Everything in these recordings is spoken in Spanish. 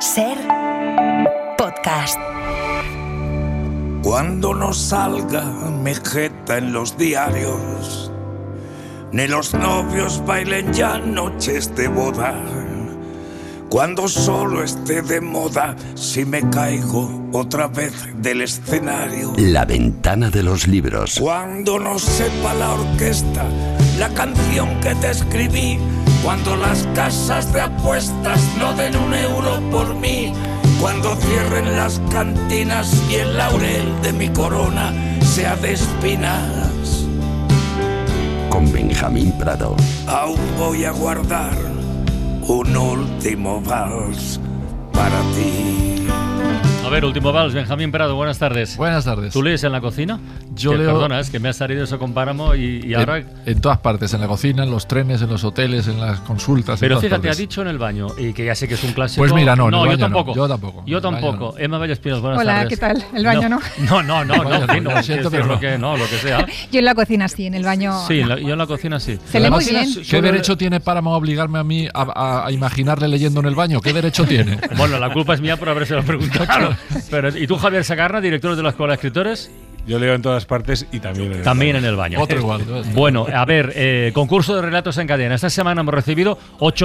Ser podcast. Cuando no salga Mejeta en los diarios, ni los novios bailen ya noches de boda, cuando solo esté de moda si me caigo otra vez del escenario, La ventana de los libros. cuando no sepa la orquesta la canción que te escribí, cuando las casas de apuestas no den €1 por mí, cuando cierren las cantinas y el laurel de mi corona sea de espinas, Con Benjamín Prado. aún voy a guardar un último vals para ti. A ver, último vals, Benjamín Prado, buenas tardes. Buenas tardes. ¿Tú lees en la cocina? Yo Que, leo- Perdona, es que me ha salido eso con Páramo y ahora... En todas partes, en la cocina, en los trenes, en los hoteles, en las consultas. Pero en todas fíjate, ha partes. dicho en el baño, y que ya sé que es un clásico... Pues mira, no, en el yo baño no, tampoco. yo tampoco. Yo En el baño tampoco. no. Emma Vallespinos, buenas Hola, tardes. ¿qué tal? El baño no. No, Vaya, sí, no, lo siento, pero lo que sea. Yo en la cocina sí, en el baño. Sí, no. yo en la cocina sí. Se lee muy Además, bien. ¿Qué derecho tiene Páramo a obligarme a mí a imaginarle leyendo en el baño? ¿Qué derecho tiene? Bueno, la culpa es mía por habérselo preguntado. Pero, ¿y tú, Javier Sagarna, director de la Escuela de Escritores? Yo leo en todas partes y también en el También baño. en el baño. Otro igual. Bueno, a ver, concurso de relatos en cadena. Esta semana hemos recibido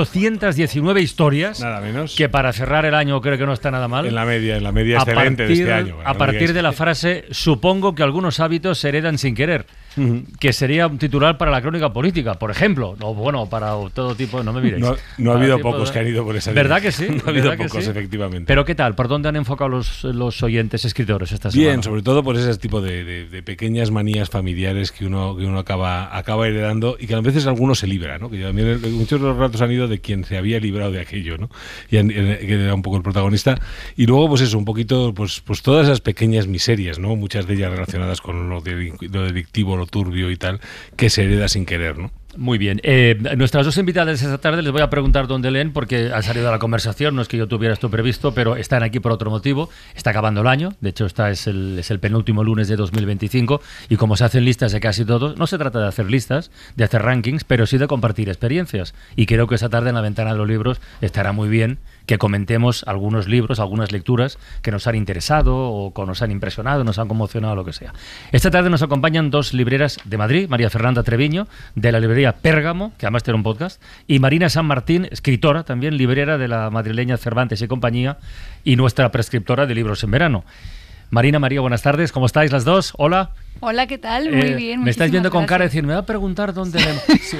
819 historias. Nada menos. Que para cerrar el año creo que no está nada mal. En la media excelente de este año. A partir de la frase, supongo que algunos hábitos se heredan sin querer, que sería un titular para la crónica política, por ejemplo. O bueno, para todo tipo, no me miréis. No ha Para habido tipo pocos de- que han ido por esa ¿Verdad dirección. que sí? No ha habido ¿Verdad que pocos, sí? efectivamente. Pero ¿qué tal? ¿Por dónde han enfocado los oyentes escritores esta semana? Bien, sobre todo por ese tipo de pequeñas manías familiares que uno acaba heredando y que a veces algunos se libra, ¿no? Que también muchos de los relatos han ido de quien se había librado de aquello, ¿no? Que era un poco el protagonista. Y luego, pues eso, un poquito, pues todas esas pequeñas miserias, ¿no? Muchas de ellas relacionadas con lo delictivo, lo turbio y tal, que se hereda sin querer, ¿no? Muy bien. Nuestras dos invitadas esta tarde les voy a preguntar dónde leen porque han salido a la conversación. No es que yo tuviera esto previsto, pero están aquí por otro motivo. Está acabando el año. De hecho, es el penúltimo lunes de 2025. Y como se hacen listas de casi todos, no se trata de hacer listas, de hacer rankings, pero sí de compartir experiencias. Y creo que esta tarde en la ventana de los libros estará muy bien que comentemos algunos libros, algunas lecturas que nos han interesado o que nos han impresionado, nos han conmocionado, lo que sea. Esta tarde nos acompañan dos libreras de Madrid, María Fernanda Treviño, de la librería Pérgamo, que además tiene un podcast, y Marina San Martín, escritora también, librera de la madrileña Cervantes y compañía, y nuestra prescriptora de libros en verano. Marina, María, buenas tardes, ¿cómo estáis las dos? Hola. Hola, ¿qué tal? Muy bien. Me estáis viendo con cara de decir. decir, me va a preguntar dónde... Sí.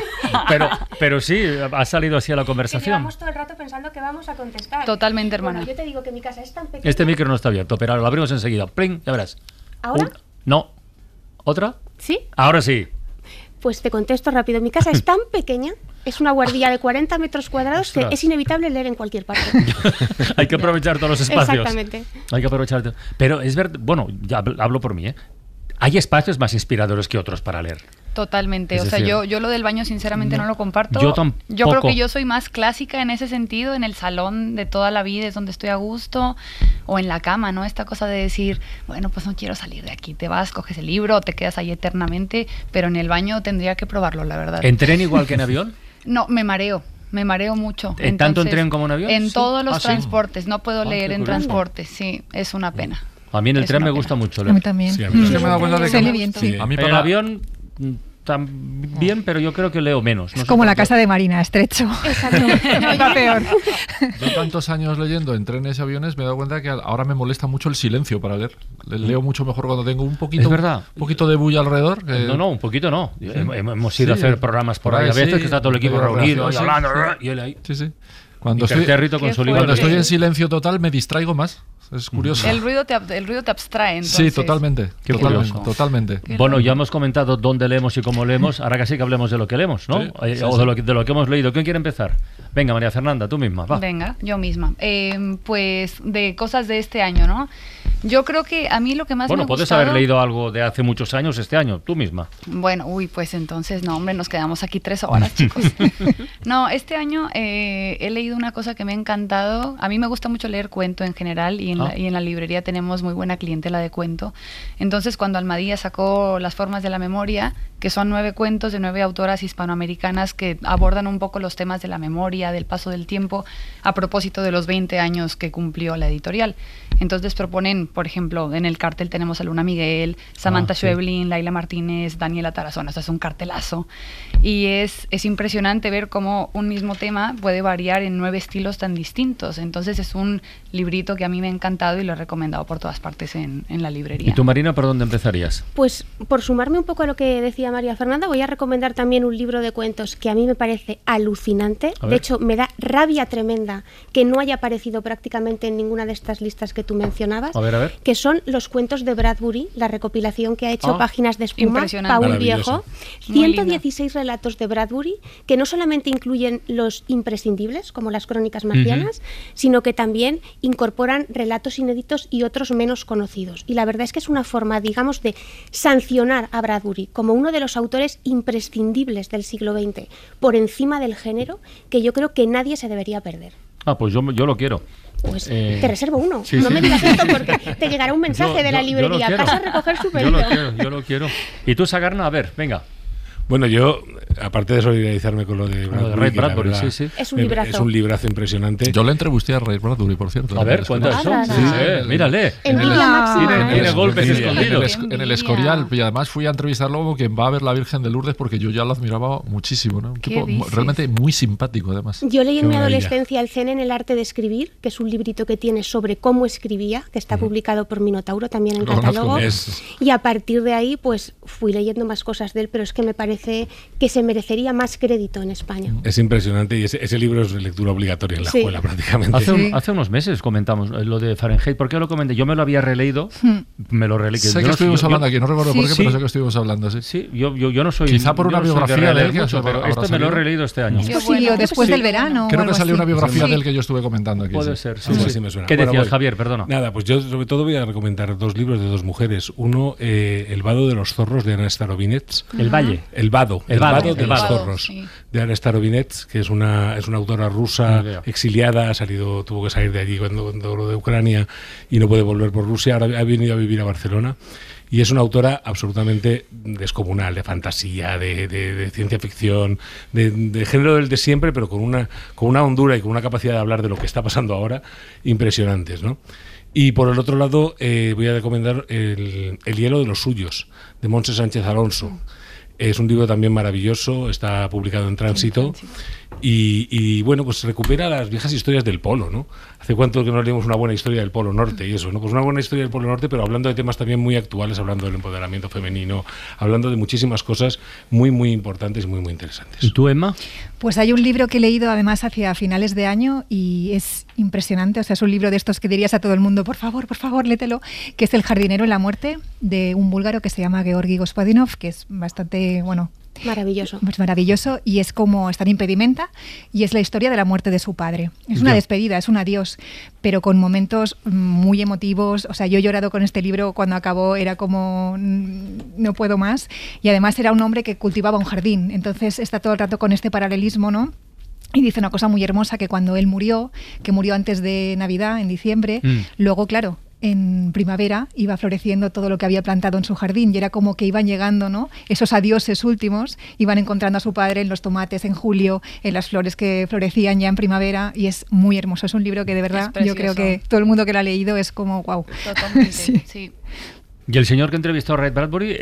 Pero sí, ha salido así a la Que conversación. llevamos todo el rato pensando que vamos a contestar. Totalmente, hermana. Bueno, yo te digo que mi casa es tan pequeña. Este micro no está abierto, pero lo abrimos enseguida. ¡Pling! Ya verás. ¿Ahora? No. ¿Otra? ¿Sí? Ahora sí. Pues te contesto rápido. Mi casa es tan pequeña, es una guardilla de 40 metros cuadrados, que Ostras. es inevitable leer en cualquier parte. Hay que aprovechar todos los espacios. Exactamente. Hay que aprovechar. Pero es verdad, bueno, ya hablo por mí, ¿eh? Hay espacios más inspiradores que otros para leer. Totalmente. Es O sea, decir, yo lo del baño sinceramente no lo comparto. yo tampoco. Yo creo que yo soy más clásica en ese sentido, en el salón de toda la vida es donde estoy a gusto, o en la cama, ¿no? Esta cosa de decir, bueno, pues no quiero salir de aquí, te vas, coges el libro, te quedas ahí eternamente, pero en el baño tendría que probarlo, la verdad. ¿En tren igual que en avión? No, me mareo mucho. ¿Tanto en tren como en avión? En Sí. todos los Ah, ¿sí? transportes, no puedo leer qué en curioso. transportes, sí, es una pena. A mí en el Es tren una me pena. gusta mucho A leer. mí también. Sí, a mí es que me he dado cuenta de que... Se lee bien, sí. A mí En el para... avión también, pero yo creo que leo menos. No Es sé como por la qué. casa de Marina, estrecho. Exacto. Va peor. Yo tantos años leyendo en trenes y aviones me he dado cuenta que ahora me molesta mucho el silencio para leer. Leo mucho mejor cuando tengo un poquito, Es verdad. un poquito de bulla alrededor. No, un poquito no. Hemos ido a Sí. hacer programas por ahí. A veces Sí. que está todo el equipo Medio reunido y sí, hablando. sí. Y él ahí. Sí, sí. Cuando estoy, Impertérrito con Qué su libro. cuando fuerte. estoy en silencio total me distraigo más. Es curioso. El ruido te abstrae, entonces. Sí, totalmente. Qué Totalmente. curioso. Totalmente. Qué Bueno, raro. ya hemos comentado dónde leemos y cómo leemos. Ahora casi que hablemos de lo que leemos, ¿no? Sí, sí, O sí. de lo que hemos leído. ¿Quién quiere empezar? Venga, María Fernanda, tú misma. Va. Venga, yo misma. Pues de cosas de este año, ¿no? Yo creo que a mí lo que más me ha Puedes gustado... haber leído algo de hace muchos años este año, tú misma. Bueno, pues entonces, no, hombre, nos quedamos aquí 3 horas, chicos. No, este año he leído una cosa que me ha encantado. A mí me gusta mucho leer cuento en general y en la librería tenemos muy buena clientela de cuento. Entonces, cuando Almadía sacó Las formas de la memoria, que son 9 cuentos de 9 autoras hispanoamericanas que abordan un poco los temas de la memoria, del paso del tiempo, a propósito de los 20 años que cumplió la editorial. Entonces proponen, por ejemplo, en el cartel tenemos a Luna Miguel, Samantha Schweblin, Laila Martínez, Daniela Tarazona, o sea, es un cartelazo. Y es impresionante ver cómo un mismo tema puede variar en 9 estilos tan distintos. Entonces es un librito que a mí me ha encantado y lo he recomendado por todas partes en la librería. ¿Y tú, Marina, por dónde empezarías? Pues por sumarme un poco a lo que decía María Fernanda, voy a recomendar también un libro de cuentos que a mí me parece alucinante. De hecho, me da rabia tremenda que no haya aparecido prácticamente en ninguna de estas listas que tú mencionabas, a ver. Que son los cuentos de Bradbury, la recopilación que ha hecho Páginas de Espuma, Paul Viejo. 116 relatos de Bradbury, que no solamente incluyen los imprescindibles, como las Crónicas Marcianas, sino que también incorporan relatos inéditos y otros menos conocidos. Y la verdad es que es una forma, digamos, de sancionar a Bradbury como uno de los autores imprescindibles del siglo XX, por encima del género, que yo creo que nadie se debería perder. Pues yo lo quiero. Pues te reservo uno. Sí, no me digas esto porque te llegará un mensaje de la librería. Pasa a recoger su pedido. Yo lo quiero. ¿Y tú, Sagarna? A ver, venga. Bueno, yo, aparte de solidarizarme con lo de Bradbury, sí. Es un librazo. Es un librazo impresionante. Yo le entrevisté a Ray Bradbury, por cierto. A ver, cuenta eso. Mírale. Tiene golpes escondidos. En el Escorial. Y además fui a entrevistarlo como quien va a ver la Virgen de Lourdes porque yo ya lo admiraba muchísimo, ¿no? Un tipo realmente muy simpático, además. Yo leí en mi adolescencia El Zen en el arte de escribir, que es un librito que tiene sobre cómo escribía, que está publicado por Minotauro también en catálogo. Y a partir de ahí, pues fui leyendo más cosas de él, pero es que me parece que se merecería más crédito en España. Es impresionante y ese libro es lectura obligatoria en la escuela prácticamente. Hace unos meses comentamos lo de Fahrenheit. ¿Por qué lo comenté? Yo me lo había releído. Me lo releí. Sé que estuvimos hablando aquí, no recuerdo por qué, pero sé que estuvimos hablando. Sí, yo no soy... Quizá por una biografía de él, pero esto me lo he releído este año. Después del verano. Creo que salió una biografía de él que yo estuve comentando aquí. Puede ser, sí me suena. ¿Qué Bueno, decías, Javier? Perdona. Nada, pues yo sobre todo voy a recomendar 2 libros de 2 mujeres. Uno, El vado de los zorros, de Ana Starobinets. El valle. El vado de los zorros, de Ana Starobinets, que es una autora rusa exiliada, tuvo que salir de allí cuando lo de Ucrania y no puede volver por Rusia. Ahora ha venido a vivir a Barcelona. Y es una autora absolutamente descomunal, de fantasía, de ciencia ficción, de género del de siempre, pero con una hondura y con una capacidad de hablar de lo que está pasando ahora impresionantes, ¿no? Y por el otro lado voy a recomendar el hielo de los suyos, de Montse Sánchez Alonso. Es un libro también maravilloso, está publicado en Tránsito. Y bueno, pues recupera las viejas historias del Polo, ¿no? ¿Hace cuánto que no leímos una buena historia del Polo Norte y eso, ¿no? Pues una buena historia del Polo Norte, pero hablando de temas también muy actuales, hablando del empoderamiento femenino, hablando de muchísimas cosas muy, muy importantes y muy, muy interesantes. ¿Y tú, Emma? Pues hay un libro que he leído además hacia finales de año y es impresionante, o sea, es un libro de estos que dirías a todo el mundo, por favor, léetelo, que es El jardinero en la muerte, de un búlgaro que se llama Georgi Gospodinov, que es bastante, maravilloso. Es maravilloso y es como está en impedimenta y es la historia de la muerte de su padre. Es una despedida, es un adiós, pero con momentos muy emotivos. O sea, yo he llorado con este libro cuando acabó, era como no puedo más. Y además era un hombre que cultivaba un jardín, entonces está todo el rato con este paralelismo, ¿no? Y dice una cosa muy hermosa, que cuando él murió, que murió antes de Navidad, en diciembre, luego, claro, en primavera iba floreciendo todo lo que había plantado en su jardín y era como que iban llegando, ¿no? Esos adioses últimos, iban encontrando a su padre en los tomates en julio, en las flores que florecían ya en primavera y es muy hermoso. Es un libro que de verdad yo creo que todo el mundo que lo ha leído es como wow. Totalmente, sí. Y el señor que entrevistó a Ray Bradbury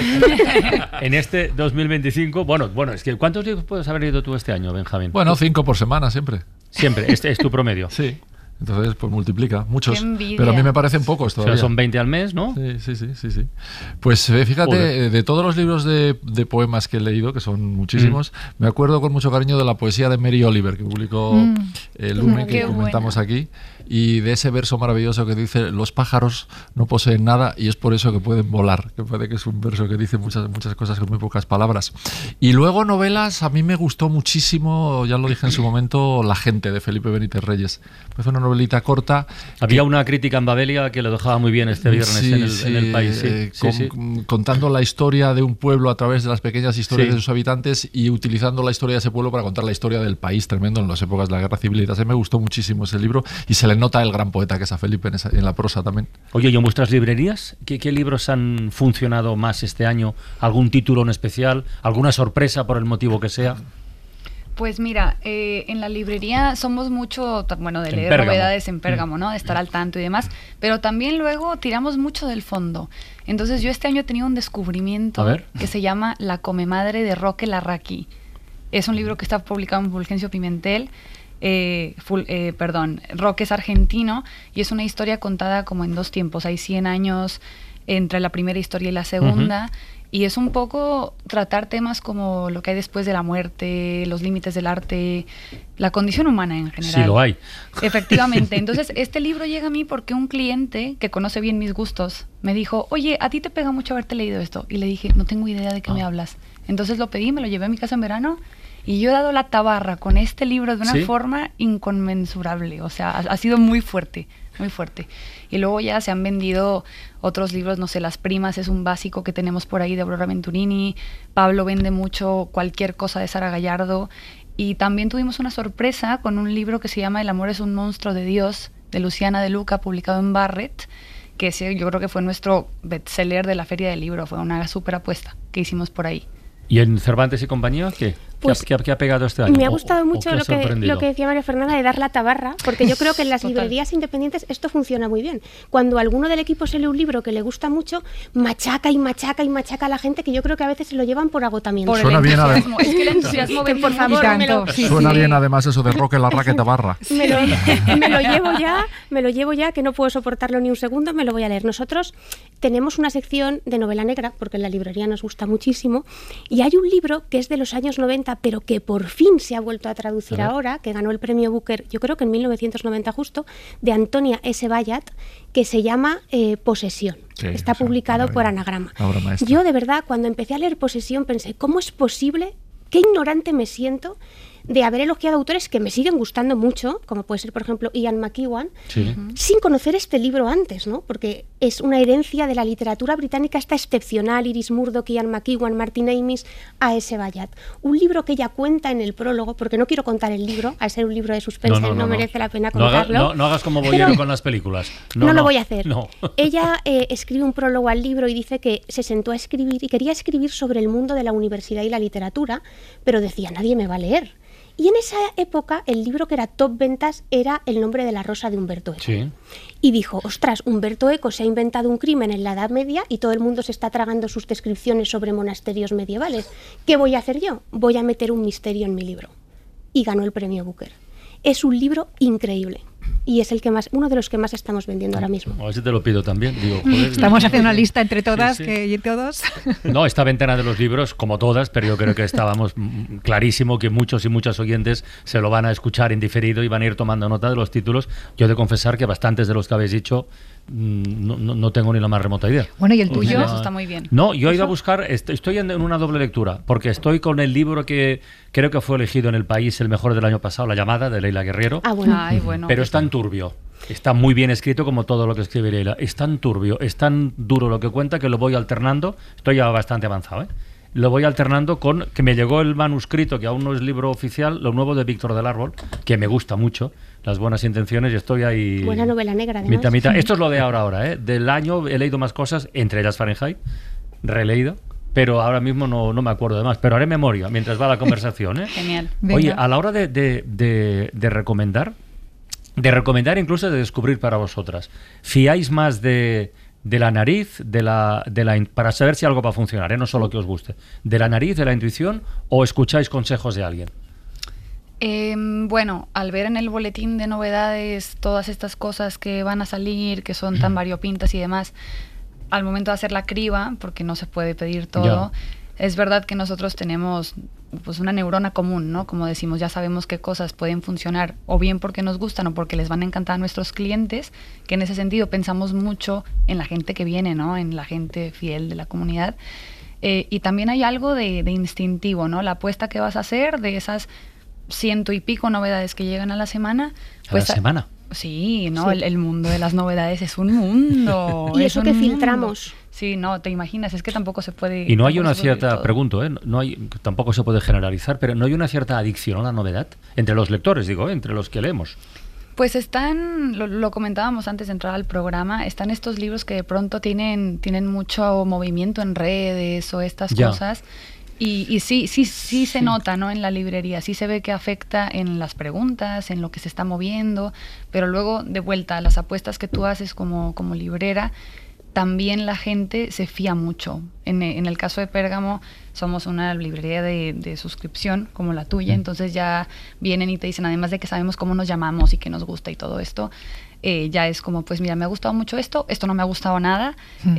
en este 2025, bueno, es que ¿cuántos libros puedes haber leído tú este año, Benjamín? Bueno, 5 por semana siempre. Siempre, este es tu promedio. Sí. Entonces, pues multiplica, muchos. Pero a mí me parecen pocos todavía. O sea, son 20 al mes, ¿no? Sí. Pues fíjate, de todos los libros de poemas que he leído, que son muchísimos, me acuerdo con mucho cariño de la poesía de Mary Oliver, que publicó el lunes que comentamos aquí. y de ese verso maravilloso que dice: los pájaros no poseen nada y es por eso que pueden volar, que parece que es un verso que dice muchas cosas con muy pocas palabras. Y luego novelas, a mí me gustó muchísimo, ya lo dije en su momento, La gente, de Felipe Benítez Reyes. Fue una novelita corta. Había una crítica en Babelia que lo dejaba muy bien este viernes en el país. Contando la historia de un pueblo a través de las pequeñas historias de sus habitantes y utilizando la historia de ese pueblo para contar la historia del país, tremendo, en las épocas de la Guerra Civil. Y me gustó muchísimo ese libro y se le nota el gran poeta que es a Felipe en la prosa también. Oye, ¿y en vuestras librerías qué libros han funcionado más este año? ¿Algún título en especial? ¿Alguna sorpresa por el motivo que sea? Pues mira, en la librería somos mucho, de leer novedades en Pérgamo, ¿no? De estar al tanto y demás, pero también luego tiramos mucho del fondo. Entonces yo este año he tenido un descubrimiento que se llama La Comemadre de Roque Larraqui. Es un libro que está publicado en Fulgencio Pimentel. Roque es argentino y es una historia contada como en dos tiempos. Hay 100 años entre la primera historia y la segunda. Y es un poco tratar temas como lo que hay después de la muerte, los límites del arte, la condición humana en general. Sí, lo hay. Efectivamente. Entonces, este libro llega a mí porque un cliente que conoce bien mis gustos me dijo: oye, ¿a ti te pega mucho haberte leído esto? Y le dije: no tengo idea de qué me hablas. Entonces lo pedí, me lo llevé a mi casa en verano y yo he dado la tabarra con este libro de una forma inconmensurable. O sea, ha sido muy fuerte. Muy fuerte. Y luego ya se han vendido otros libros, no sé, Las Primas es un básico que tenemos por ahí de Aurora Venturini. Pablo vende mucho Cualquier cosa de Sara Gallardo. Y también tuvimos una sorpresa con un libro que se llama El amor es un monstruo de Dios, de Luciana de Luca, publicado en Barrett, que yo creo que fue nuestro bestseller de la Feria del Libro. Fue una súper apuesta que hicimos por ahí. ¿Y en Cervantes y compañía qué? Pues, ¿Qué ha pegado este año? Me ha gustado mucho lo que decía María Fernanda de dar la tabarra, porque yo creo que en las librerías independientes esto funciona muy bien. Cuando alguno del equipo se lee un libro que le gusta mucho, machaca y machaca y machaca a la gente, que yo creo que a veces se lo llevan por agotamiento. Suena bien, es que el entusiasmo por favor, suena bien además eso de Roque Larraqui tabarra. Me lo llevo ya, que no puedo soportarlo ni un segundo, me lo voy a leer. Nosotros tenemos una sección de novela negra, porque en la librería nos gusta muchísimo, y hay un libro que es de los años 90, pero que por fin se ha vuelto a traducir ahora, que ganó el premio Booker, yo creo que en 1990 justo, de Antonia S. Bayat, que se llama Posesión. Está publicado por Anagrama. Yo, de verdad, cuando empecé a leer Posesión, pensé: ¿cómo es posible? Qué ignorante me siento de haber elogiado autores que me siguen gustando mucho, como puede ser, por ejemplo, Ian McEwan, sin conocer este libro antes, ¿no? Porque es una herencia de la literatura británica esta excepcional: Iris Murdoch, Ian McEwan, Martin Amis, A.S. Bayat. Un libro que ella cuenta en el prólogo, porque no quiero contar el libro, al ser un libro de suspense no merece la pena contarlo. No hagas como Boyero con las películas. No lo voy a hacer. Ella escribe un prólogo al libro y dice que se sentó a escribir y quería escribir sobre el mundo de la universidad y la literatura, pero decía: nadie me va a leer. Y en esa época el libro que era top ventas era El nombre de la rosa de Umberto Eco. Sí. Y dijo: ostras, Umberto Eco se ha inventado un crimen en la Edad Media y todo el mundo se está tragando sus descripciones sobre monasterios medievales. ¿Qué voy a hacer yo? Voy a meter un misterio en mi libro. Y ganó el premio Booker. Es un libro increíble. Y es uno de los que más estamos vendiendo ahora mismo. A ver si te lo pido también. Estamos haciendo una lista entre todas y todos. No, esta ventana de los libros, como todas, pero yo creo que estábamos clarísimo que muchos y muchas oyentes se lo van a escuchar en diferido y van a ir tomando nota de los títulos. Yo he de confesar que bastantes de los que habéis dicho no tengo ni la más remota idea. Bueno, ¿y el tuyo? Eso está muy bien. No, yo he ido a buscar, estoy en una doble lectura, porque estoy con el libro que creo que fue elegido en El País el mejor del año pasado, La llamada, de Leila Guerriero. Bueno. Pero es tan turbio. Está muy bien escrito como todo lo que escribe Leila. Es tan turbio, es tan duro lo que cuenta que lo voy alternando. Estoy ya bastante avanzado, Lo voy alternando con que me llegó el manuscrito, que aún no es libro oficial, lo nuevo de Víctor del Árbol, que me gusta mucho, Las buenas intenciones, y estoy ahí... Buena novela negra, además. Mitad. Esto es lo de ahora, Del año he leído más cosas, entre ellas Fahrenheit, releído, pero ahora mismo no me acuerdo de más. Pero haré memoria mientras va la conversación, Genial. Oye, a la hora de recomendar, incluso de descubrir para vosotras, ¿fiáis más de la nariz, para saber si algo va a funcionar, no solo que os guste, de la nariz, de la intuición, o escucháis consejos de alguien? Bueno, al ver en el boletín de novedades todas estas cosas que van a salir, que son tan variopintas y demás, al momento de hacer la criba, porque no se puede pedir todo, es verdad que nosotros tenemos pues una neurona común, ¿no? Como decimos, ya sabemos qué cosas pueden funcionar o bien porque nos gustan o porque les van a encantar a nuestros clientes, que en ese sentido pensamos mucho en la gente que viene, ¿no? En la gente fiel de la comunidad. Y también hay algo de instintivo, ¿no? La apuesta que vas a hacer de esas 100 y pico novedades que llegan a la semana. Pues, ¿a la semana? Sí, ¿no? Sí. El mundo de las novedades es un mundo. Y eso que filtramos. Sí, no, te imaginas, es que tampoco se puede... Y no hay una cierta, pregunto, no hay, tampoco se puede generalizar, pero ¿no hay una cierta adicción a la novedad? Entre los lectores, digo, entre los que leemos. Pues están, lo comentábamos antes de entrar al programa, están estos libros que de pronto tienen mucho movimiento en redes o estas cosas. Y sí se nota, ¿no? En la librería, sí se ve que afecta en las preguntas, en lo que se está moviendo, pero luego de vuelta a las apuestas que tú haces como librera, también la gente se fía mucho. En el caso de Pérgamo, somos una librería de suscripción como la tuya, entonces ya vienen y te dicen, además de que sabemos cómo nos llamamos y qué nos gusta y todo esto, ya es como, pues mira, me ha gustado mucho esto no me ha gustado nada,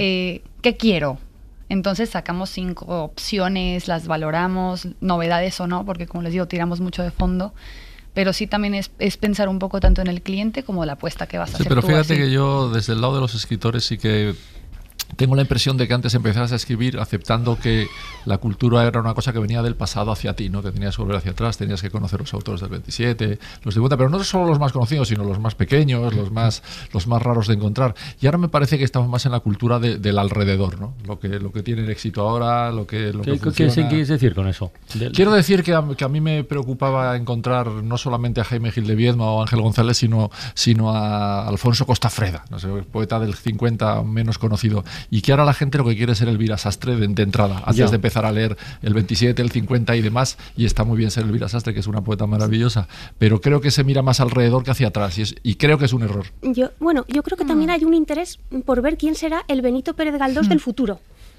¿qué quiero? Entonces sacamos 5 opciones, las valoramos, novedades o no, porque como les digo, tiramos mucho de fondo. Pero sí también es pensar un poco tanto en el cliente como la apuesta que vas a hacer. Sí, pero tú, fíjate así. Que yo, desde el lado de los escritores, sí que tengo la impresión de que antes empezabas a escribir aceptando que la cultura era una cosa que venía del pasado hacia ti, ¿no? Que tenías que volver hacia atrás, tenías que conocer los autores del 27, los 50, pero no solo los más conocidos, sino los más pequeños, los más raros de encontrar. Y ahora me parece que estamos más en la cultura del alrededor, ¿no? Lo que tiene el éxito ahora, lo que funciona. ¿Qué quieres decir con eso? Quiero decir que a mí me preocupaba encontrar no solamente a Jaime Gil de Viedma o Ángel González, sino a Alfonso Costafreda, no sé, poeta del 50 menos conocido, y que ahora la gente lo que quiere es ser Elvira Sastre de entrada, antes de empezar a leer el 27, el 50 y demás, y está muy bien ser Elvira Sastre, que es una poeta maravillosa, pero creo que se mira más alrededor que hacia atrás, y creo que es un error. Yo creo que también hay un interés por ver quién será el Benito Pérez Galdós del futuro,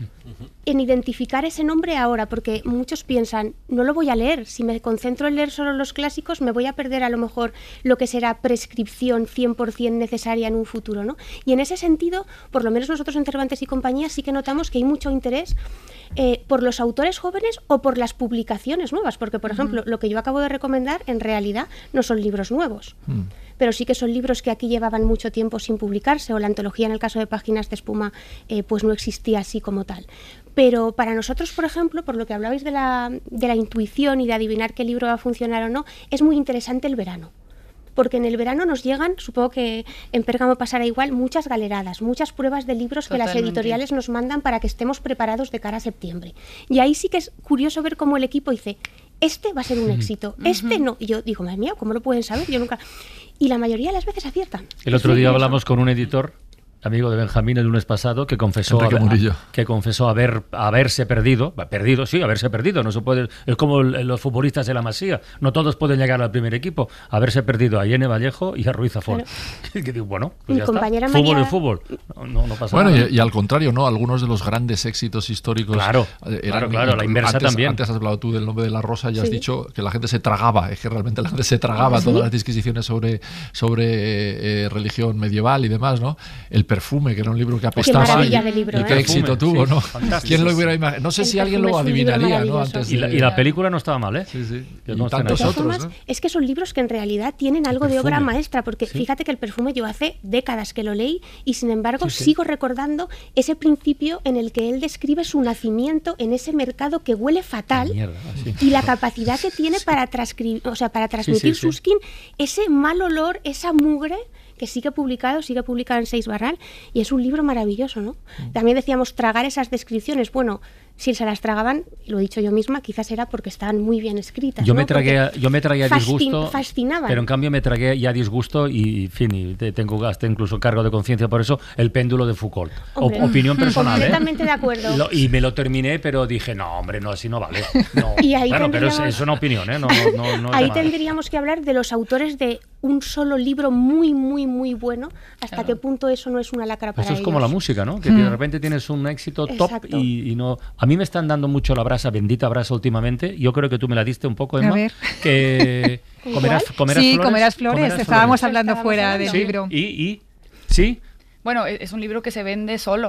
en identificar ese nombre ahora, porque muchos piensan, no lo voy a leer, si me concentro en leer solo los clásicos me voy a perder a lo mejor lo que será prescripción 100% necesaria en un futuro, ¿no? Y en ese sentido, por lo menos nosotros en Cervantes y compañía sí que notamos que hay mucho interés por los autores jóvenes o por las publicaciones nuevas, porque por ejemplo lo que yo acabo de recomendar en realidad no son libros nuevos, pero sí que son libros que aquí llevaban mucho tiempo sin publicarse, o la antología en el caso de Páginas de Espuma pues no existía así como tal. Pero para nosotros, por ejemplo, por lo que hablabais de la intuición y de adivinar qué libro va a funcionar o no, es muy interesante el verano. Porque en el verano nos llegan, supongo que en Pérgamo pasará igual, muchas galeradas, muchas pruebas de libros que las editoriales nos mandan para que estemos preparados de cara a septiembre. Y ahí sí que es curioso ver cómo el equipo dice, este va a ser un éxito, este no. Y yo digo, madre mía, ¿cómo lo pueden saber? Yo nunca... Y la mayoría de las veces aciertan. El otro día hablamos con un editor, amigo de Benjamín, el lunes pasado, que confesó haberse perdido, no se puede, es como los futbolistas de la Masía, no todos pueden llegar al primer equipo, haberse perdido a Irene Vallejo y a Ruiz Zafón. Claro. Que digo, bueno, pues ya está. Fútbol es fútbol. No pasa nada. Bueno, y al contrario, ¿no? Algunos de los grandes éxitos históricos. Claro, la inversa también. Antes has hablado tú del Nombre de la Rosa y has dicho que la gente se tragaba, es que realmente la gente se tragaba todas las disquisiciones sobre religión medieval y demás, ¿no? El perfume, que era un libro que apestaba y qué éxito tuvo, ¿no? ¿Quién lo hubiera imaginado? No sé si alguien lo adivinaría, ¿no? Antes y la película no estaba mal, ¿eh? Sí. Y tantos otros, ¿no? Es que son libros que en realidad tienen algo de obra maestra, porque fíjate que El perfume yo hace décadas que lo leí y sin embargo sigo recordando ese principio en el que él describe su nacimiento en ese mercado que huele fatal y la capacidad que tiene para transmitir Susskind ese mal olor, esa mugre que sigue publicado en Seix Barral, y es un libro maravilloso, ¿no? También decíamos tragar esas descripciones. Bueno, si se las tragaban, lo he dicho yo misma, quizás era porque estaban muy bien escritas. Yo me tragué disgusto, fascinaban. Pero en cambio me tragué ya disgusto y tengo hasta incluso cargo de conciencia por eso, El péndulo de Foucault. Opinión personal, completamente de acuerdo. Y me lo terminé, pero dije, no, hombre, no, así no vale. No. Y ahí pero es una opinión, ¿eh? No ahí tendríamos que hablar de los autores de un solo libro muy, muy, muy bueno, hasta qué punto eso no es una lacra para ellos. Eso es como la música, ¿no? Que de repente tienes un éxito top y no... A mí me están dando mucho la brasa, bendita brasa últimamente. Yo creo que tú me la diste un poco, Emma. A ver. Que comerás flores. Estábamos hablando fuera del libro. ¿Y? ¿Sí? Bueno, es un libro que se vende solo.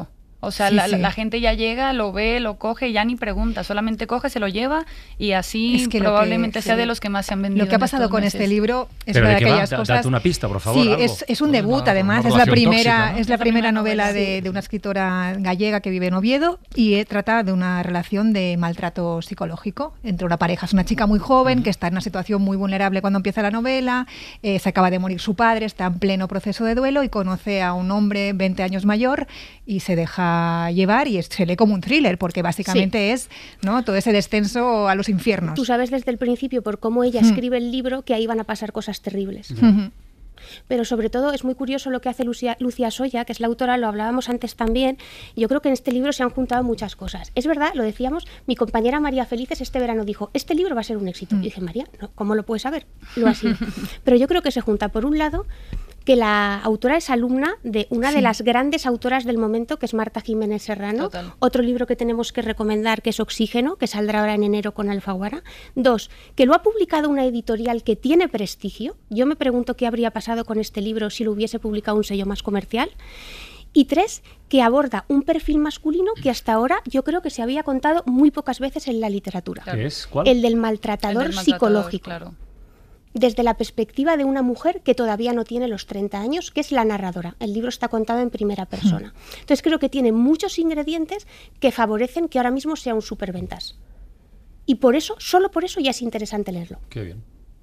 O sea, la gente ya llega, lo ve, lo coge, ya ni pregunta, solamente coge, se lo lleva y así es que probablemente sea de los que más se han vendido. Lo que ha pasado con este libro es una de aquellas cosas... Date una pista, por favor. Sí, es un debut, además. Es la primera novela de una escritora gallega que vive en Oviedo y trata de una relación de maltrato psicológico entre una pareja. Es una chica muy joven que está en una situación muy vulnerable cuando empieza la novela, se acaba de morir su padre, está en pleno proceso de duelo y conoce a un hombre 20 años mayor y se deja llevar y se lee como un thriller porque básicamente es, ¿no?, todo ese descenso a los infiernos. Tú sabes desde el principio por cómo ella escribe el libro que ahí van a pasar cosas terribles. Pero sobre todo es muy curioso lo que hace Lucía Soya, que es la autora, lo hablábamos antes también, y yo creo que en este libro se han juntado muchas cosas. Es verdad, lo decíamos, mi compañera María Felices este verano dijo, este libro va a ser un éxito. Y dije, María, no, ¿cómo lo puedes saber? Lo ha sido. Pero yo creo que se junta, por un lado, que la autora es alumna de una de las grandes autoras del momento, que es Marta Jiménez Serrano. Total. Otro libro que tenemos que recomendar, que es Oxígeno, que saldrá ahora en enero con Alfaguara. 2, que lo ha publicado una editorial que tiene prestigio. Yo me pregunto qué habría pasado con este libro si lo hubiese publicado un sello más comercial. Y 3, que aborda un perfil masculino que hasta ahora yo creo que se había contado muy pocas veces en la literatura. Claro. ¿Qué es? ¿Cuál? El del maltratador psicológico. Claro. Desde la perspectiva de una mujer que todavía no tiene los 30 años, que es la narradora. El libro está contado en primera persona. Entonces creo que tiene muchos ingredientes que favorecen que ahora mismo sea un superventas. Y por eso, solo por eso ya es interesante leerlo. Qué bien.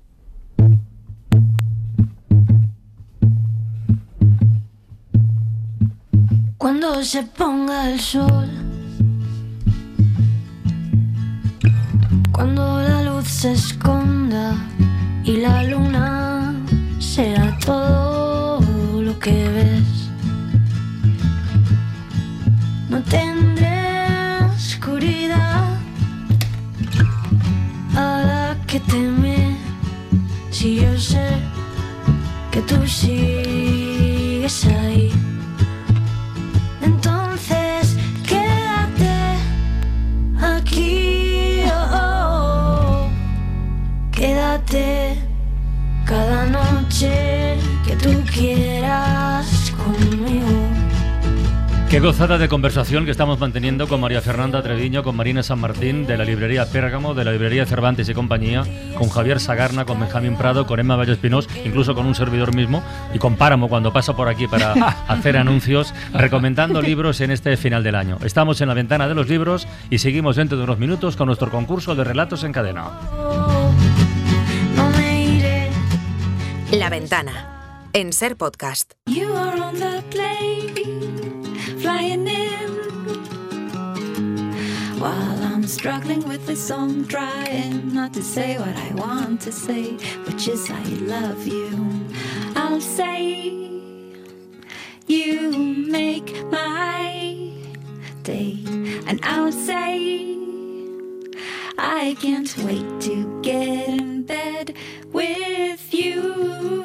Cuando se ponga el sol, cuando la luz se esconda y la luna sea todo lo que ves, no tendré oscuridad a la que temer, si yo sé que tú sigues ahí. Entonces quédate aquí, quédate cada noche que tú quieras conmigo. Qué gozada de conversación que estamos manteniendo con María Fernanda Treviño, con Marina San Martín, de la librería Pérgamo, de la librería Cervantes y compañía, con Javier Sagarna, con Benjamín Prado, con Emma Vallo Espinós, incluso con un servidor mismo, y con Páramo cuando pasa por aquí para hacer anuncios, recomendando libros en este final del año. Estamos en la ventana de los libros y seguimos dentro de unos minutos con nuestro concurso de relatos en cadena. La Ventana, en Ser Podcast. Flying in while I'm struggling with this song, trying not to say what I want to say, which is I love you. I'll say you make my day, and I'll say I can't wait to get in bed with you.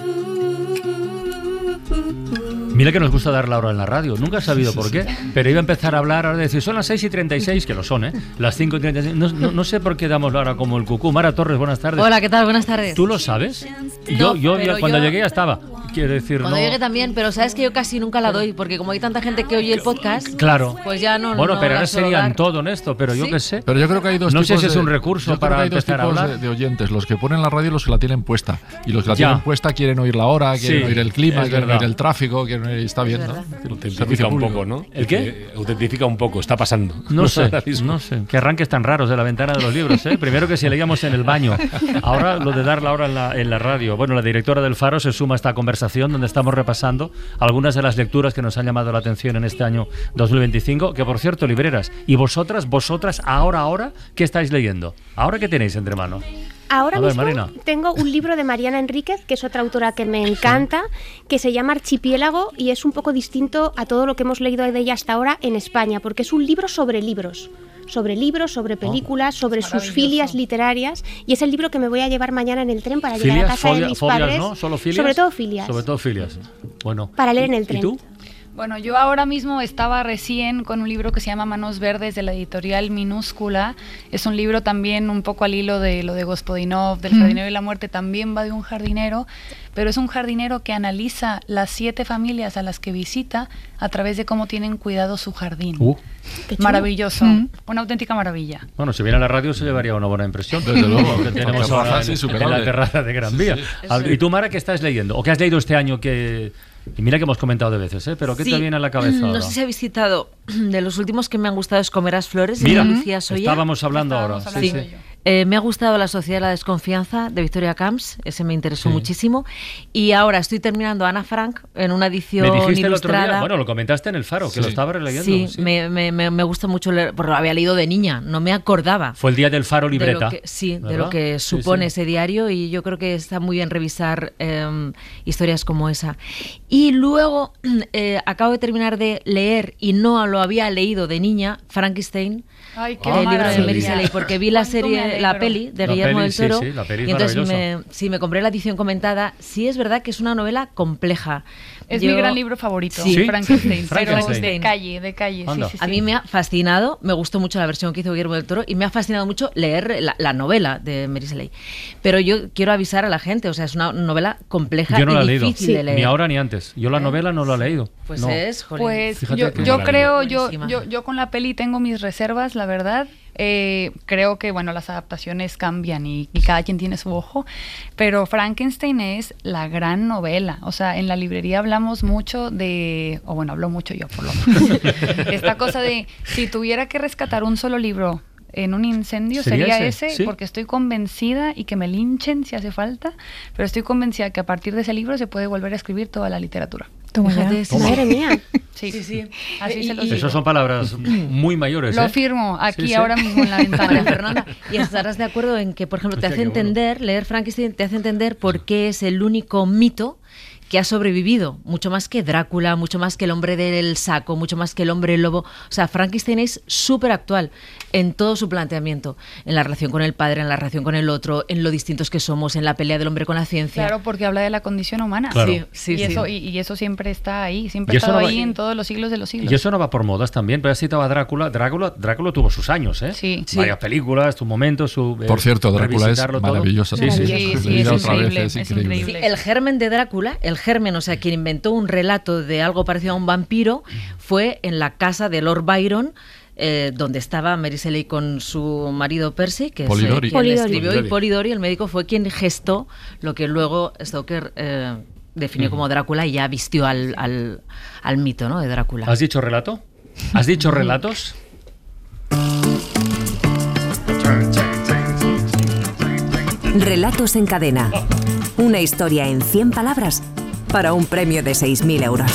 Mira que nos gusta dar la hora en la radio, nunca he sabido por qué, pero iba a empezar a hablar, ahora decir, son las 6:36, que lo son, las 5:36, no sé por qué damos la hora como el cucú. Mara Torres, buenas tardes. Hola, ¿qué tal? Buenas tardes. ¿Tú lo sabes? No, yo cuando llegué ya estaba. Quiero decir, cuando llegué también, pero sabes que yo casi nunca la doy, porque como hay tanta gente que oye el podcast, claro, pues ya no. Bueno, no pero ahora serían todo en esto, pero ¿sí? Yo qué sé. Pero yo creo que hay dos tipos. No sé si es un recurso para empezar a hablar. De oyentes, los que ponen la radio y los que la tienen puesta. Y los que la tienen puesta quieren oír la hora, quieren oír el clima, quieren oír el tráfico, quieren oír, está bien, ¿no? Autentifica un poco, ¿no? ¿El qué? Autentifica un poco, está pasando. No sé. Qué arranques tan raros de la ventana de los libros, ¿eh? Primero que si leíamos en el baño, ahora lo de dar la hora en la radio. Bueno, la directora del Faro se suma a esta conversación donde estamos repasando algunas de las lecturas que nos han llamado la atención en este año 2025, que por cierto, libreras, y vosotras, ahora, ¿qué estáis leyendo? ¿Ahora qué tenéis entre manos? Ahora mismo tengo un libro de Mariana Enríquez, que es otra autora que me encanta, que se llama Archipiélago y es un poco distinto a todo lo que hemos leído de ella hasta ahora en España, porque es un libro sobre libros, sobre películas, sobre sus filias literarias, y es el libro que me voy a llevar mañana en el tren para llegar a casa de mis padres. ¿No? ¿Solo filias? Sobre todo filias. Sobre todo filias. Bueno. Para leer en el tren. ¿Y tú? Bueno, yo ahora mismo estaba recién con un libro que se llama Manos Verdes de la editorial Minúscula. Es un libro también un poco al hilo de lo de Gospodinov, del jardinero y la muerte. También va de un jardinero, pero es un jardinero que analiza las 7 familias a las que visita a través de cómo tienen cuidado su jardín. Maravilloso, una auténtica maravilla. Bueno, si viene a la radio se llevaría una buena impresión, desde luego, que tenemos ahora en la terraza de Gran Vía. ¿Y tú, Mara, qué estás leyendo? ¿O qué has leído este año que...? Y mira que hemos comentado de veces, pero ¿qué te viene a la cabeza ahora? No sé si habéis citado, de los últimos que me han gustado es Comerás Flores, mira, de Lucía Soya. Estábamos hablando ahora. Sí. Me ha gustado La Sociedad de la Desconfianza de Victoria Camps, ese me interesó muchísimo. Y ahora estoy terminando Ana Frank en una edición me dijiste ilustrada. El otro día, bueno, lo comentaste en El Faro, que lo estaba releyendo. Sí, me gusta mucho leer, porque lo había leído de niña, no me acordaba. Fue el día del Faro libreta. De lo que supone ese diario, y yo creo que está muy bien revisar historias como esa. Y luego acabo de terminar de leer, y no lo había leído de niña, Frankenstein. Ay, qué el libro de Mary Shelley, porque vi la serie, la peli de Guillermo del Toro, la peli y entonces me compré la edición comentada. Sí, es verdad que es una novela compleja. Es mi gran libro favorito, Frankenstein, pero de calle. Sí. A mí me ha fascinado, me gustó mucho la versión que hizo Guillermo del Toro, y me ha fascinado mucho leer la novela de Mary Shelley. Pero yo quiero avisar a la gente, o sea, es una novela compleja y difícil de leer. Ni ahora ni antes. Yo la novela no la he leído. Pues no. Pues yo creo, yo con la peli tengo mis reservas, la verdad. Creo que las adaptaciones cambian y cada quien tiene su ojo, pero Frankenstein es la gran novela. O sea, en la librería hablamos mucho de, hablo mucho yo por lo menos, esta cosa de si tuviera que rescatar un solo libro en un incendio sería ese, ¿sí? Porque estoy convencida, y que me linchen si hace falta, pero estoy convencida que a partir de ese libro se puede volver a escribir toda la literatura. Madre mía. Sí. Así se lo digo. Esas son palabras muy mayores. Lo firmo aquí ahora mismo en la ventana. Fernanda, y estarás de acuerdo en que, por ejemplo, te hace entender, leer Frankenstein te hace entender por qué es el único mito que ha sobrevivido, mucho más que Drácula, mucho más que el hombre del saco, mucho más que el hombre lobo. O sea, Frankenstein es súper actual en todo su planteamiento, en la relación con el padre, en la relación con el otro, en lo distintos que somos, en la pelea del hombre con la ciencia. Claro, porque habla de la condición humana. Claro. Sí. Y eso siempre está ahí, siempre ha estado ahí en todos los siglos de los siglos. Y eso no va por modas también, pero has citado a Drácula. Drácula tuvo sus años, ¿eh? Sí. Varias películas, su momento, Por cierto, Drácula es maravilloso. Sí, es increíble. Sí, el germen de Drácula, o sea, quien inventó un relato de algo parecido a un vampiro, fue en la casa de Lord Byron, donde estaba Mary Shelley con su marido Percy, que Polidori. es quien escribió, y Polidori, el médico, fue quien gestó lo que luego Stoker definió como Drácula, y ya vistió al mito, ¿no?, de Drácula. ¿Has dicho relato? ¿Has dicho relatos? Relatos en cadena. Una historia en 100 palabras para un premio de 6.000 euros.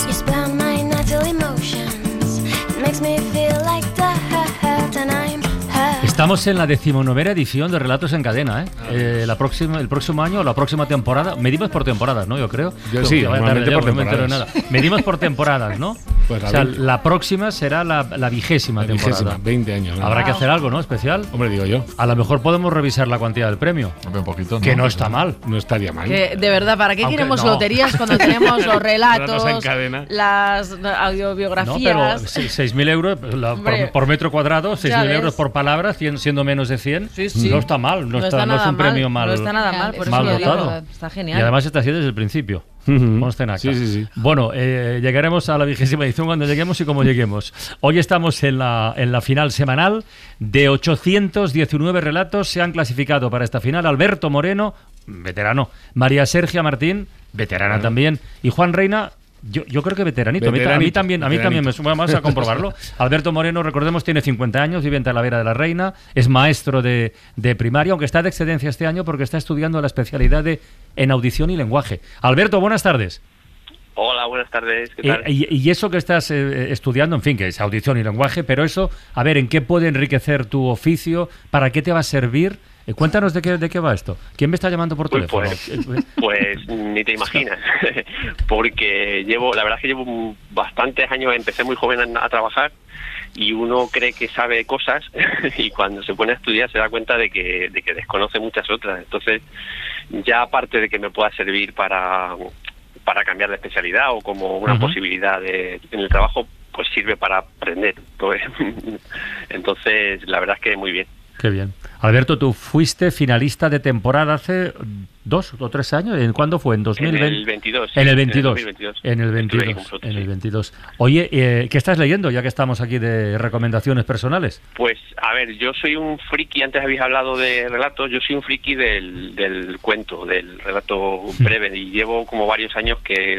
Estamos en la 19ª edición de Relatos en Cadena, ¿eh? El próximo año, la próxima temporada, medimos por temporadas, ¿no? Yo creo. Sí, normalmente por temporadas. Medimos por temporadas, ¿no? Pues la próxima será la 20ª temporada. 20 años. ¿No? Habrá que hacer algo, ¿no? Especial. Hombre, digo yo. A lo mejor podemos revisar la cuantía del premio. Un poquito, ¿no? Que no está mal. No estaría mal. Que, de verdad, ¿para qué queremos loterías cuando tenemos los relatos, en cadena, las audiobiografías? No, pero 6.000 euros por metro cuadrado, 6.000 euros por palabra, siendo menos de 100, no está mal. No es un premio mal. No está nada mal, por mal eso dotado. Está genial. Y además está así desde el principio. Consten acá. Sí. Bueno, llegaremos a la 20ª edición cuando lleguemos y como lleguemos. Hoy estamos en la final semanal. De 819 relatos se han clasificado para esta final Alberto Moreno, veterano, María Sergia Martín, veterana también, y Juan Reina. Yo creo que veteranito. A mí también vamos a comprobarlo. Alberto Moreno, recordemos, tiene 50 años, vive en Talavera de la Reina, es maestro de primaria, aunque está de excedencia este año porque está estudiando la especialidad en audición y lenguaje. Alberto, buenas tardes. Hola, buenas tardes. ¿Qué tal? Y eso que estás estudiando, en fin, que es audición y lenguaje, pero eso, a ver, ¿en qué puede enriquecer tu oficio? ¿Para qué te va a servir? Cuéntanos de qué va esto. ¿Quién me está llamando por teléfono? Pues ni te imaginas, porque la verdad es que llevo bastantes años, empecé muy joven a trabajar, y uno cree que sabe cosas y cuando se pone a estudiar se da cuenta de que desconoce muchas otras. Entonces, ya aparte de que me pueda servir para para cambiar de especialidad o como una posibilidad en el trabajo, pues sirve para aprender. Pues, entonces, la verdad es que muy bien. Qué bien. Alberto, tú fuiste finalista de temporada hace 2 o 3 años. ¿En cuándo fue? ¿En 2020? En el 22. En el 22. En el 22. Oye, ¿qué estás leyendo, ya que estamos aquí de recomendaciones personales? Pues, a ver, yo soy un friki, antes habéis hablado de relatos, yo soy un friki del cuento, del relato breve, y llevo como varios años que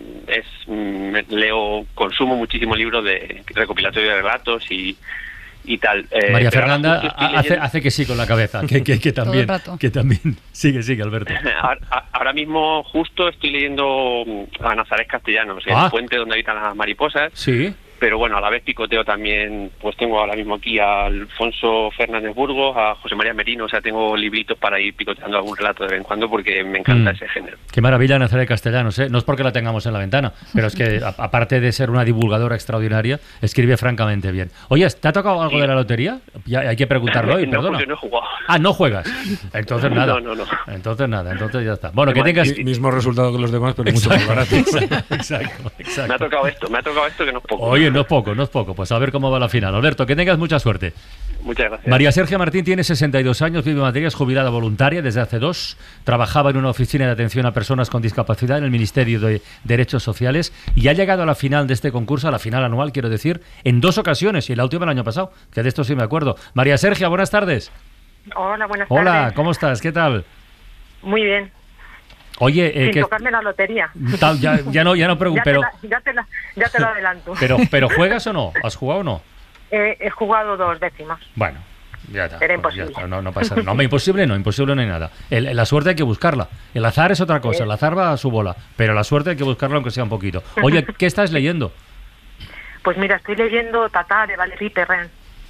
consumo muchísimos libros de recopilatorio de relatos y tal. María Fernanda hace que sí con la cabeza, que también. Sigue, Alberto. Ahora mismo justo estoy leyendo a Nazaret Castellanos, El puente donde habitan las mariposas. Sí. Pero bueno, a la vez picoteo también, pues tengo ahora mismo aquí a Alfonso Fernández Burgos, a José María Merino, o sea, tengo libritos para ir picoteando algún relato de vez en cuando porque me encanta ese género. Qué maravilla Nazaret Castellanos, ¿eh? No es porque la tengamos en la ventana, pero es que aparte de ser una divulgadora extraordinaria, escribe francamente bien. Oye, ¿te ha tocado algo de la lotería? Ya hay que preguntarlo hoy, perdona. No, porque no he jugado. Ah, ¿no juegas? Entonces nada. No. Entonces ya está. Bueno, que tengas... Mismo resultado que los demás, pero mucho más barato. Exacto. Me ha tocado esto que no es poco. Oye, no es poco. Pues a ver cómo va la final. Alberto, que tengas mucha suerte. Muchas gracias. María Sergia Martín tiene 62 años, vive en Madrid, es jubilada voluntaria desde hace 2. Trabajaba en una oficina de atención a personas con discapacidad en el Ministerio de Derechos Sociales y ha llegado a la final de este concurso, a la final anual, quiero decir, en 2 ocasiones, y la última el año pasado, que de esto sí me acuerdo. María Sergia, buenas tardes. Hola, buenas tardes. Hola, ¿cómo estás? ¿Qué tal? Muy bien. Oye, sin tocarme la lotería. Ya no pregunto, pero... Ya te lo adelanto. Pero ¿juegas o no? ¿Has jugado o no? He jugado 2 décimas. Bueno, ya está. Era imposible. Ya está, no pasa nada. No, imposible no hay nada. La suerte hay que buscarla. El azar es otra cosa, el azar va a su bola, pero la suerte hay que buscarla aunque sea un poquito. Oye, ¿qué estás leyendo? Pues mira, estoy leyendo Tata de Valérie Perrin.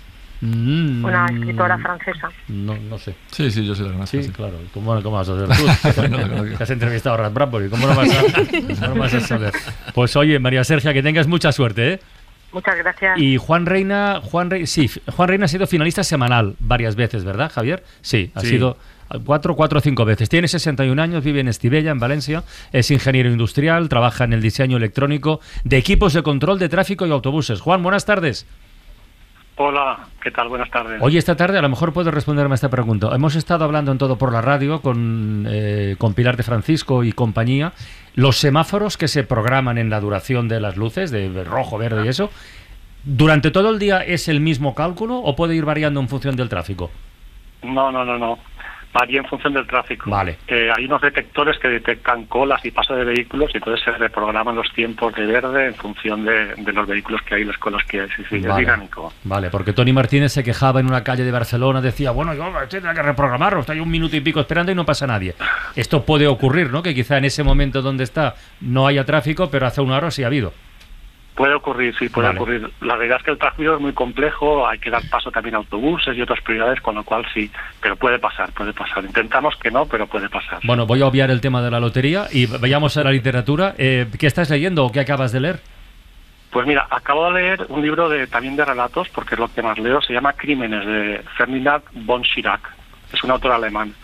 Una escritora francesa. No sé. Sí, yo sé la conozco. Sí, claro. ¿Cómo vas a saber tú? Que has entrevistado a Rat Bradbury. ¿Cómo no vas a saber? Pues oye, María Sergia, que tengas mucha suerte, ¿eh? Muchas gracias. Y Juan Reina ha sido finalista semanal varias veces, ¿verdad, Javier? Sí, ha sido 4 o 5 veces. Tiene 61 años, vive en Estivella, en Valencia, es ingeniero industrial, trabaja en el diseño electrónico de equipos de control de tráfico y autobuses. Juan, buenas tardes. Hola, ¿qué tal? Buenas tardes. Oye, esta tarde a lo mejor puedes responderme a esta pregunta. Hemos estado hablando en Todo por la Radio con Pilar de Francisco y compañía. Los semáforos que se programan en la duración de las luces, de rojo, verde y eso, ¿durante todo el día es el mismo cálculo o puede ir variando en función del tráfico? No. Varía en función del tráfico. Vale. Hay unos detectores que detectan colas y paso de vehículos y entonces se reprograman los tiempos de verde en función de los vehículos que hay y las colas que hay. Sí, es dinámico. Vale, porque Tony Martínez se quejaba en una calle de Barcelona, decía, bueno, yo tendré que reprogramarlo, está ahí 1 minuto y pico esperando y no pasa nadie. Esto puede ocurrir, ¿no? Que quizá en ese momento donde está no haya tráfico, pero hace 1 hora sí ha habido. Puede ocurrir, sí, puede ocurrir. La verdad es que el tráfico es muy complejo, hay que dar paso también a autobuses y otras prioridades, con lo cual sí, pero puede pasar. Intentamos que no, pero puede pasar. Bueno, voy a obviar el tema de la lotería y vayamos a la literatura. ¿Qué estás leyendo o qué acabas de leer? Pues mira, acabo de leer un libro también de relatos, porque es lo que más leo, se llama Crímenes, de Ferdinand von Schirach. Es un autor alemán.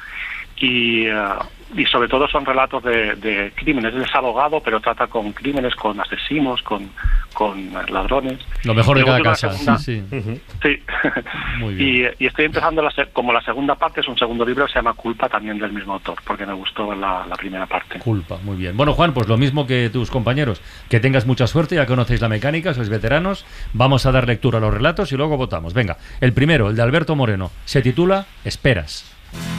Y sobre todo son relatos de crímenes. Él es abogado, pero trata con crímenes, con asesinos, con ladrones. Lo mejor de cada casa. Sí. Muy bien. Y estoy empezando como la segunda parte, es un segundo libro, se llama Culpa, también del mismo autor, porque me gustó la primera parte. Culpa, muy bien. Bueno, Juan, pues lo mismo que tus compañeros. Que tengas mucha suerte, ya conocéis la mecánica, sois veteranos. Vamos a dar lectura a los relatos y luego votamos. Venga, el primero, el de Alberto Moreno, se titula Esperas.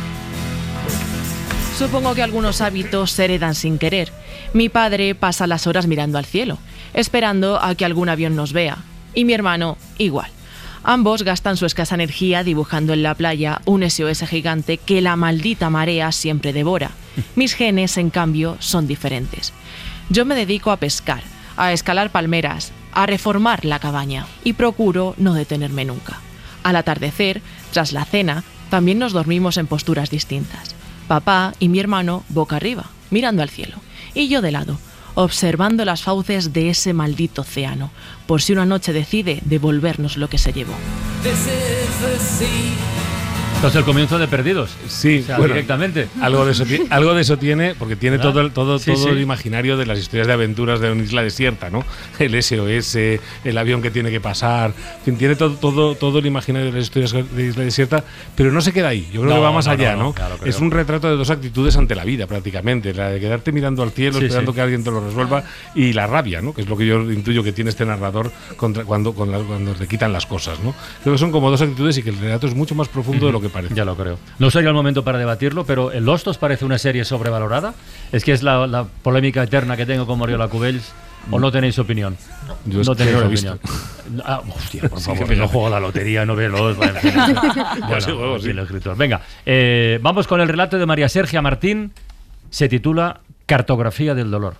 Supongo que algunos hábitos se heredan sin querer. Mi padre pasa las horas mirando al cielo, esperando a que algún avión nos vea. Y mi hermano, igual. Ambos gastan su escasa energía dibujando en la playa un SOS gigante que la maldita marea siempre devora. Mis genes, en cambio, son diferentes. Yo me dedico a pescar, a escalar palmeras, a reformar la cabaña y procuro no detenerme nunca. Al atardecer, tras la cena, también nos dormimos en posturas distintas. Papá y mi hermano boca arriba, mirando al cielo, y yo de lado, observando las fauces de ese maldito océano, por si una noche decide devolvernos lo que se llevó. Entonces el comienzo de Perdidos. Sí, o sea, bueno, directamente. Algo de eso tiene, porque tiene todo el imaginario de las historias de aventuras de una isla desierta, ¿no? El SOS, el avión que tiene que pasar, en fin, tiene todo el imaginario de las historias de isla desierta, pero no se queda ahí. Yo creo que va más allá, ¿no? Claro, es un retrato de dos actitudes ante la vida, prácticamente, la de quedarte mirando al cielo, esperando que alguien te lo resuelva, y la rabia, ¿no? Que es lo que yo intuyo que tiene este narrador cuando le quitan las cosas, ¿no? Creo que son como dos actitudes y que el relato es mucho más profundo de lo que parece. Ya lo creo. No sería el momento para debatirlo, pero ¿el Lost os parece una serie sobrevalorada? Es que es la polémica eterna que tengo con Mariola Cubells. ¿O no tenéis opinión? Yo no tenéis opinión. Hostia, por favor, que no juego a la lotería, no veo los. Bueno, el escritor. Venga, vamos con el relato de María Sergia Martín. Se titula Cartografía del dolor.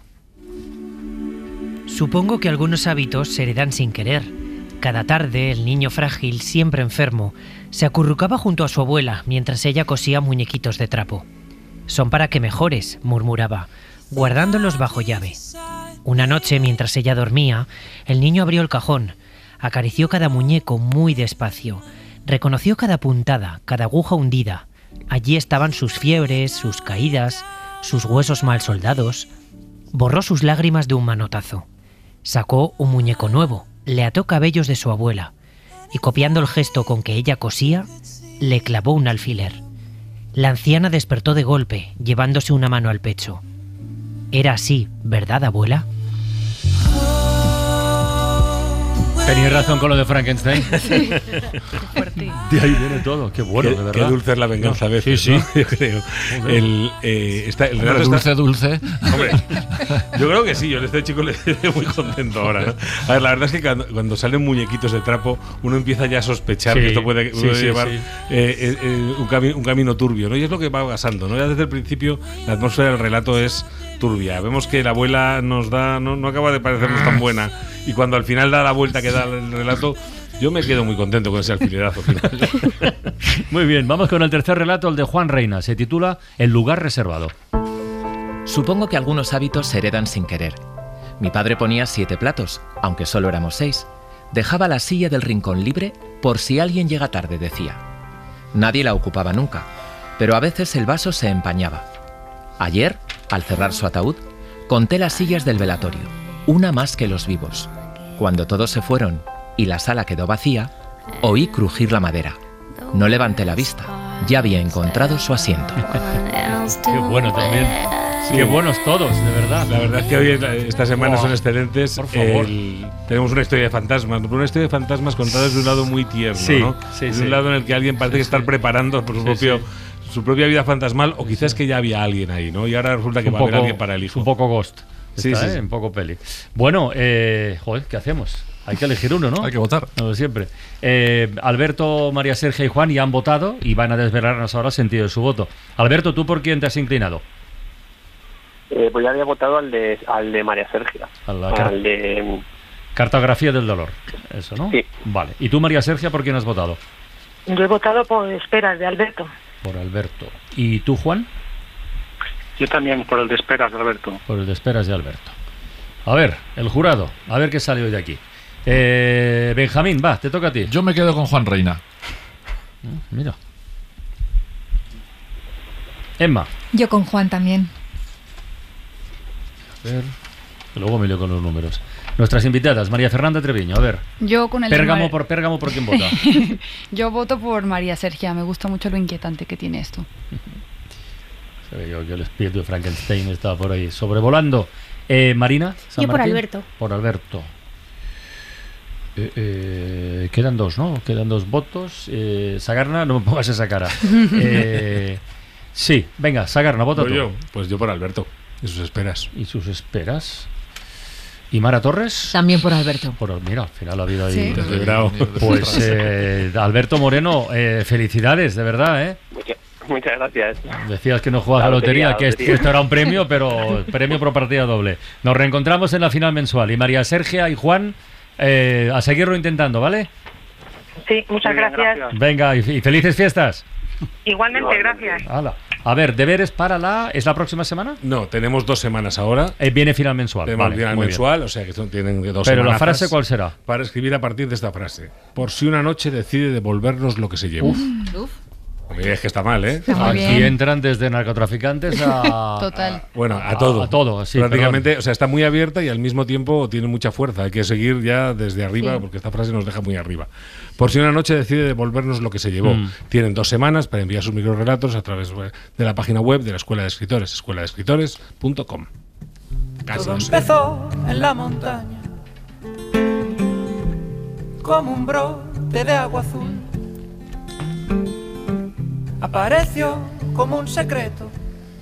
Supongo que algunos hábitos se heredan sin querer. Cada tarde, el niño frágil, siempre enfermo, se acurrucaba junto a su abuela mientras ella cosía muñequitos de trapo. «Son para que mejores», murmuraba, guardándolos bajo llave. Una noche, mientras ella dormía, el niño abrió el cajón, acarició cada muñeco muy despacio, reconoció cada puntada, cada aguja hundida. Allí estaban sus fiebres, sus caídas, sus huesos mal soldados. Borró sus lágrimas de un manotazo. Sacó un muñeco nuevo, le ató cabellos de su abuela y, copiando el gesto con que ella cosía, le clavó un alfiler. La anciana despertó de golpe, llevándose una mano al pecho. Era así, ¿verdad, abuela? Tenías razón con lo de Frankenstein. Sí. Fuerte. De ahí viene todo. Qué bueno, de verdad. Qué dulce es la venganza a veces. Sí, ¿no? Yo creo. El relato dulce. Hombre, yo creo que sí. Yo a este chico le veo muy contento ahora, ¿no? A ver, la verdad es que cuando salen muñequitos de trapo, uno empieza ya a sospechar que esto puede llevar un camino turbio, ¿no? Y es lo que va pasando, ¿no? Ya desde el principio la atmósfera del relato es turbia. Vemos que la abuela no acaba de parecernos tan buena, y cuando al final da la vuelta que da el relato, yo me quedo muy contento con ese alfilerazo final. Muy bien, vamos con el tercer relato, el de Juan Reina. Se titula El lugar reservado. Supongo que algunos hábitos se heredan sin querer. Mi padre ponía 7 platos, aunque solo éramos 6. Dejaba la silla del rincón libre por si alguien llega tarde, decía. Nadie la ocupaba nunca, pero a veces el vaso se empañaba. Ayer, al cerrar su ataúd, conté las sillas del velatorio, una más que los vivos. Cuando todos se fueron y la sala quedó vacía, oí crujir la madera. No levanté la vista, ya había encontrado su asiento. Qué bueno también. Sí. Qué buenos todos, de verdad. La verdad es que hoy, esta semana, son excelentes. Por favor. Tenemos una historia de fantasmas, pero una historia de fantasmas contada desde un lado muy tierno, ¿no? Desde un lado en el que alguien parece que está preparando por su propia vida fantasmal, o quizás que ya había alguien ahí, ¿no? Y ahora resulta que va a haber alguien para el hijo. Un poco Ghost. Un poco peli. Bueno, joder, ¿qué hacemos? Hay que elegir uno, ¿no? Hay que votar. No, siempre. Alberto, María Sergia y Juan ya han votado y van a desvelarnos ahora el sentido de su voto. Alberto, ¿tú por quién te has inclinado? Pues ya había votado al de María Sergia. Al de... Cartografía del dolor. Eso, ¿no? Sí. Vale. ¿Y tú, María Sergia, por quién has votado? Yo he votado por Esperas, de Alberto. Por Alberto. ¿Y tú, Juan? Yo también, por el de Esperas, de Alberto. Por el de Esperas de Alberto. A ver, el jurado. A ver qué sale hoy de aquí. Benjamín, va, te toca a ti. Yo me quedo con Juan Reina. Mira. Emma. Yo con Juan también. A ver. Luego me leo con los números. Nuestras invitadas, María Fernanda Treviño, a ver. Yo con el Pérgamo por quién vota. Yo voto por María Sergia, me gusta mucho lo inquietante que tiene esto. Yo el espíritu de Frankenstein estaba por ahí sobrevolando. Marina. Yo por Alberto. Por Alberto. Quedan dos, ¿no? Quedan 2 votos. Sagarna, no me pongas esa cara. Sí, venga, Sagarna, vota tú. Pues yo por Alberto. Y sus esperas. Y sus esperas. ¿Y Mara Torres? También por Alberto. Mira, al final ha habido ahí... Sí. Pues Alberto Moreno, felicidades, de verdad, ¿eh? Muchas gracias. Decías que no jugabas a la lotería, que esto era un premio, pero premio por partida doble. Nos reencontramos en la final mensual. Y María Sergia y Juan, a seguirlo intentando, ¿vale? Sí, muchas gracias. Venga, y felices fiestas. Igualmente, gracias. Hala. A ver, deberes para ¿es la próxima semana? No, tenemos 2 semanas ahora. Viene final mensual. Tenemos final mensual, o sea que tienen 2 semanas. Pero la frase, ¿cuál será? Para escribir a partir de esta frase. Por si una noche decide devolvernos lo que se llevó. Es que está mal, ¿eh? Aquí entran desde narcotraficantes a... Total. A todo. A todo, sí. Prácticamente, o sea, está muy abierta y al mismo tiempo tiene mucha fuerza. Hay que seguir ya desde arriba, Sí. porque esta frase nos deja muy arriba. Por si una noche decide devolvernos lo que se llevó. Tienen 2 semanas para enviar sus microrelatos a través de la página web de la Escuela de Escritores, escueladeescritores.com. Todo empezó en la montaña, como un brote de agua azul. Apareció como un secreto,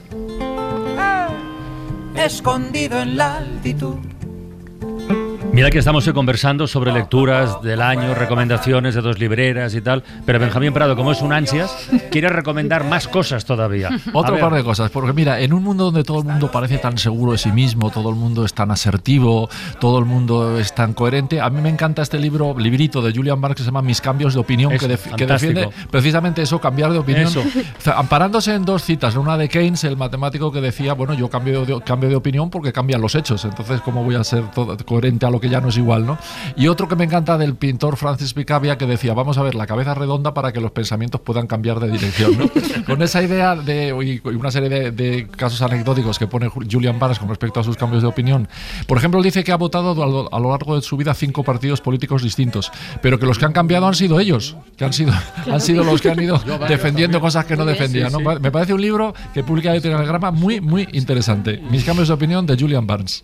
escondido en la altitud. Mira que estamos hoy conversando sobre lecturas del año, recomendaciones de 2 libreras y tal, pero Benjamín Prado, como es un ansias, quiere recomendar más cosas todavía. Otro par de cosas, porque mira, en un mundo donde todo el mundo parece tan seguro de sí mismo, todo el mundo es tan asertivo, todo el mundo es tan coherente, a mí me encanta este librito de Julian Barnes que se llama Mis cambios de opinión, que defiende precisamente eso, cambiar de opinión. O sea, amparándose en 2 citas, una de Keynes, el matemático que decía, bueno, yo cambio de opinión porque cambian los hechos, entonces ¿cómo voy a ser coherente a lo que ya no es igual, ¿no? Y otro que me encanta del pintor Francis Picabia, que decía, vamos a ver, la cabeza redonda para que los pensamientos puedan cambiar de dirección, ¿no? Con esa idea y una serie de casos anecdóticos que pone Julian Barnes con respecto a sus cambios de opinión. Por ejemplo, él dice que ha votado a lo largo de su vida 5 partidos políticos distintos, pero que los que han cambiado han sido ellos, que han sido los que han ido defendiendo cosas que no defendían, ¿no? Me parece un libro que publica el Telegrama muy, muy interesante. Mis cambios de opinión, de Julian Barnes.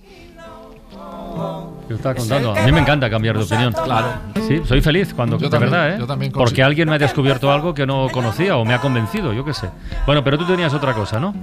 Yo estaba contando, a mí me encanta cambiar de opinión. Claro. Sí, soy feliz cuando, de verdad, ¿eh? Yo también porque alguien me ha descubierto algo que no conocía o me ha convencido, yo qué sé. Bueno, pero tú tenías otra cosa, ¿no?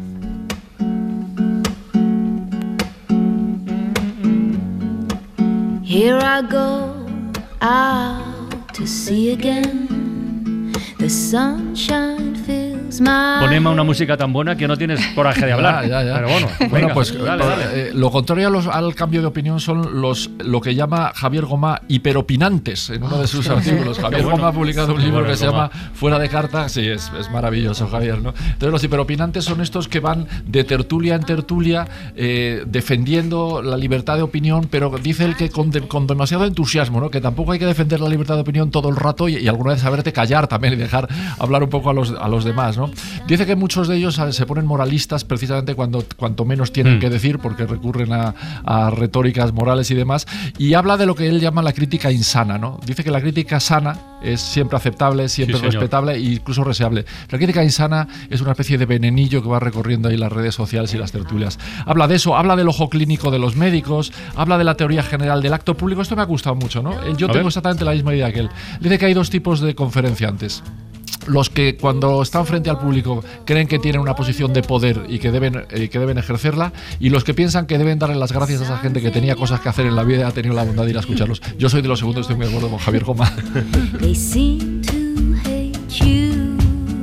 Here I go out to sea again. The sunshine fills my... Poneme una música tan buena que no tienes coraje de hablar. Ya. Pero bueno, venga, pues dale. lo contrario al cambio de opinión son lo que llama Javier Gomá hiperopinantes en uno de sus artículos. Javier Gomá ha publicado un libro que se llama Fuera de carta. Sí, es maravilloso, Javier, ¿no? Entonces los hiperopinantes son estos que van de tertulia en tertulia defendiendo la libertad de opinión, pero dice él que con demasiado entusiasmo, ¿no? Que tampoco hay que defender la libertad de opinión todo el rato y alguna vez saberte callar también y dejar hablar un poco a los demás, ¿no? Dice que muchos de ellos se ponen moralistas precisamente cuanto menos tienen que decir, porque recurren a retóricas morales y demás, y habla de lo que él llama la crítica insana, ¿no? Dice que la crítica sana es siempre aceptable, siempre respetable e incluso deseable. La crítica insana es una especie de venenillo que va recorriendo ahí las redes sociales y las tertulias. Habla de eso, habla del ojo clínico de los médicos, habla de la teoría general del acto público. Esto me ha gustado mucho, ¿no? Yo tengo exactamente la misma idea que él. Dice que hay 2 tipos de conferenciantes. Los que cuando están frente al público creen que tienen una posición de poder y que deben ejercerla, y los que piensan que deben darle las gracias a esa gente que tenía cosas que hacer en la vida y ha tenido la bondad de ir a escucharlos. Yo soy de los segundos, estoy muy de acuerdo con Javier Gomá. They seem to hate you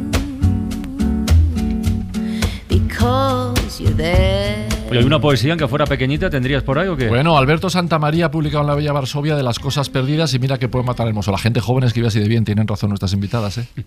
because you're there. Oye, ¿hay una poesía en que fuera pequeñita tendrías por ahí o qué? Bueno, Alberto Santamaría ha publicado en La Bella Varsovia de las cosas perdidas y mira que poema tan hermoso. La gente joven escribe así de bien, tienen razón nuestras invitadas, ¿eh?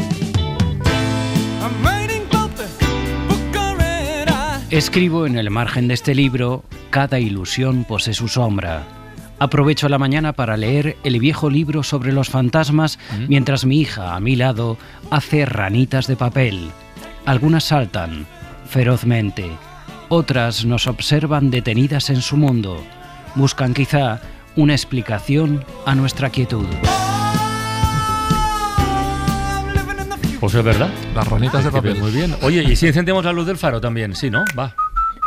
Escribo en el margen de este libro, cada ilusión posee su sombra. Aprovecho la mañana para leer el viejo libro sobre los fantasmas mientras mi hija, a mi lado, hace ranitas de papel. Algunas saltan ferozmente. Otras nos observan detenidas en su mundo. Buscan quizá una explicación a nuestra quietud. Pues es verdad. Las ranitas de papel. Muy bien. Oye, ¿y si encendemos la luz del faro también? Sí, ¿no? Va.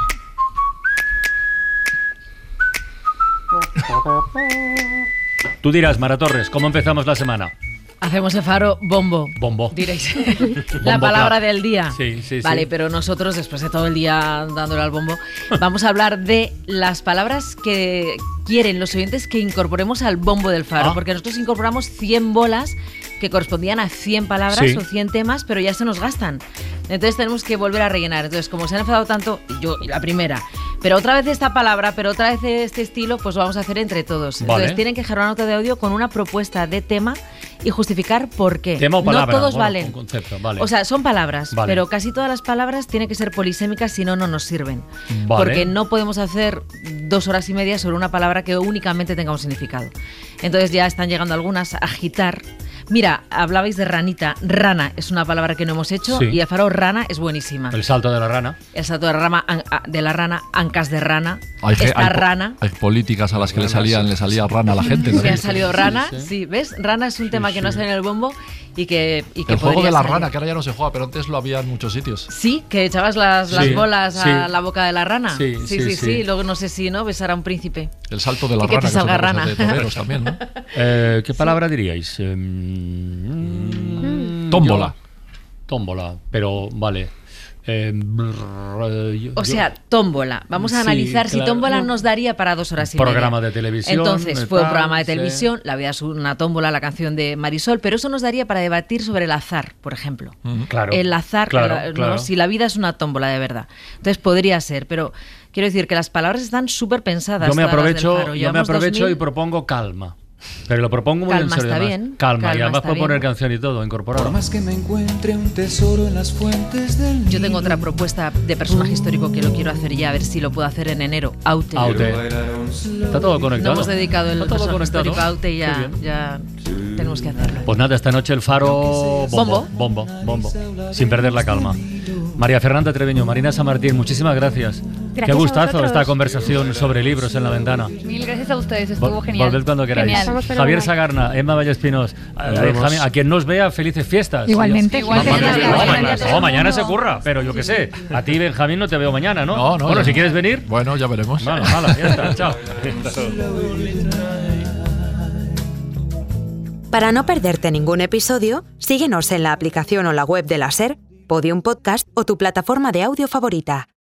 Tú dirás, Mara Torres, ¿cómo empezamos la semana? Hacemos el faro bombo. Bombo. Diréis. La palabra del día. Sí. Vale, pero nosotros, después de todo el día dándole al bombo, vamos a hablar de las palabras que quieren los oyentes que incorporemos al bombo del faro. Porque nosotros incorporamos 100 bolas que correspondían a 100 palabras o 100 temas, pero ya se nos gastan. Entonces tenemos que volver a rellenar. Entonces, como se han enfadado tanto, yo la primera, pero otra vez esta palabra, pero otra vez este estilo, pues lo vamos a hacer entre todos. Entonces tienen que dejar una nota de audio con una propuesta de tema y justificar por qué. Tema o palabra. No todos valen. Un concepto, vale. O sea, son palabras, pero casi todas las palabras tienen que ser polisémicas, si no, no nos sirven. Vale. Porque no podemos hacer 2 horas y media sobre una palabra que únicamente tenga un significado. Entonces ya están llegando algunas a agitar Mira, hablabais de ranita. Rana es una palabra que no hemos hecho y Alfaro, rana es buenísima. El salto de la rana. El salto de la rana, ancas de rana. Rana. Hay políticas a las que le salía rana a la gente. Sí, ha salido rana. Sí, ¿ves? Rana es un tema que no sale en el bombo y que el juego de la rana, que ahora ya no se juega, pero antes lo había en muchos sitios. Sí, que echabas las bolas a la boca de la rana. Sí. Luego no sé si besar a un príncipe. El salto de la rana, que te salga rana. De toreros también, ¿no? ¿Qué palabra diríais? Tómbola. Tómbola, pero vale. Tómbola. Vamos a analizar si tómbola nos daría para 2 horas y media. Programa de televisión. Entonces, fue un programa de televisión, La vida es una tómbola, la canción de Marisol, pero eso nos daría para debatir sobre el azar, por ejemplo. Claro. El azar, claro. Si la vida es una tómbola de verdad. Entonces podría ser, pero quiero decir que las palabras están súper pensadas. Yo me aprovecho y propongo calma. Pero lo propongo muy en serio. Calma, y además puedo poner canción y todo, incorporado. Por más que me encuentre un tesoro en las fuentes del Nilo. Yo tengo otra propuesta de personaje histórico que lo quiero hacer ya, a ver si lo puedo hacer en enero. Aute. Está todo conectado. No hemos dedicado el personaje histórico a Aute y ya tenemos que hacerlo. Pues nada, esta noche el Faro bombo. Sin perder la calma. María Fernanda Treviño, Marina San Martín, muchísimas gracias. Qué gustazo esta conversación sobre libros en la ventana. Mil gracias a ustedes, estuvo genial. Volved cuando queráis. Javier Sagarna, Emma Vallespinos, a quien nos vea, felices fiestas. Igualmente. Mañana se curra, pero yo qué sé. A ti, Benjamín, no te veo mañana, ¿no? No, bueno, si quieres venir. Bueno, ya veremos. Vale, ya está, chao. Para no perderte ningún episodio, síguenos en la aplicación o la web de la SER, Podium Podcast o tu plataforma de audio favorita.